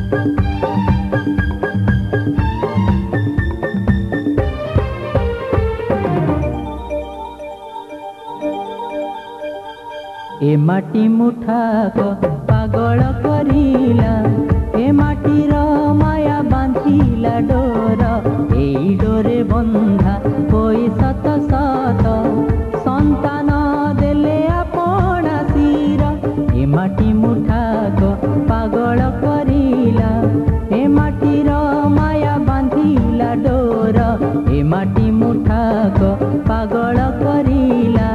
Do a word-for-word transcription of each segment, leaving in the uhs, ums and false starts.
ए माटी मुठाक पागल करिला, ए माटीर माया बांधिला डोर, एई डोरे बंधा होई सत सत संतान देले आपण सिर। ए माटी मुठाक पागल करिला, ए माटीर माया बांधिला डोर, ए माटी मुठाक पागल करिला।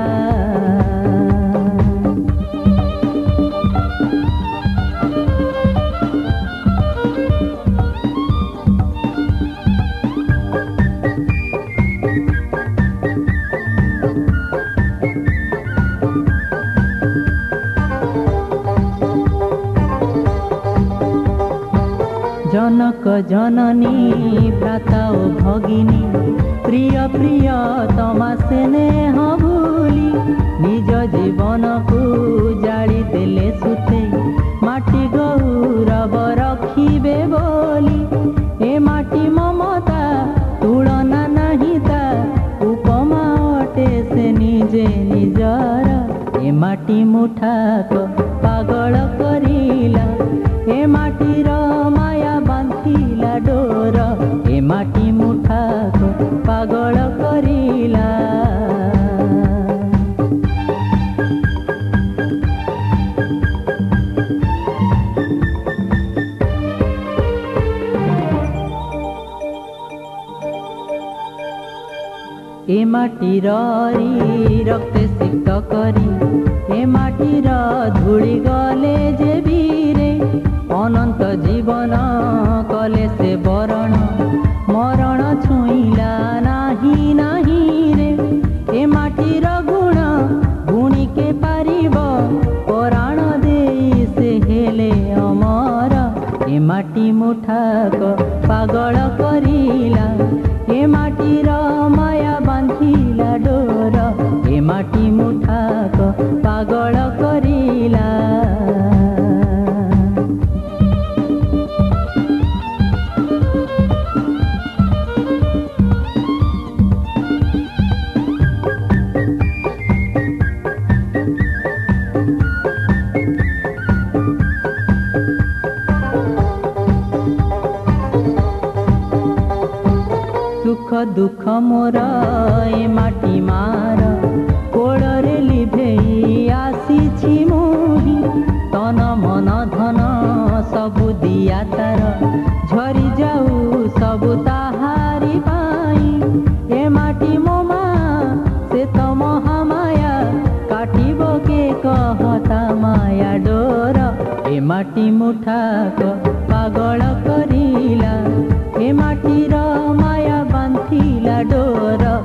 जनक जननी भ्राता ओ भगिनी, प्रिय प्रिय तमा स्नेह भूली, निज जीवन को जाली देले सुते, माटी गौरव रखिबे बोली। ए माटी ममता तुलना नहीं ता, उपमा अटे से निजे निजर। ए माटी मुठाक पागल करिला, ए माटीर माया बांधिला डोर, ए माटी मुठाक पागल करिला। ए माटीर रक्ते सिक्त करी, ए माटीर धूली गले जे बीरे, अनंत जीवन कले से बरण, मरण छुईला नाही नाही रे। ए माटीर गुण गुणी के पारिब, पराण देई से हेले अमर। ए माटी मुठाक पागल करिला, ए माटीर माया बांधिला डोर, ए माटी मुठाक पागल करिला। सुख दुख मोर ए माटी मार, कोड़े लिभेई आसीछि मुही, तन मन धन सबु दिया तार, झरी जाऊ सबु ताहारी पाई। ए माटी मोमा से तो महामाया, काटिब के कहता माया डोर। ए माटी मुठाक पागल करिला, ए माटीर माया बांधिला डोर,